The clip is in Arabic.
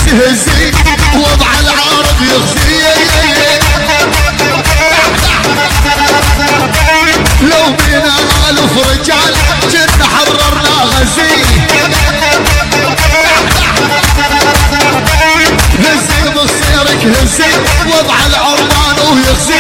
تهزي وضع العارض يخزي لو بينا الف رجال كنا حررنا غزي هزي بصيرك هزي وضع العربان ويخزي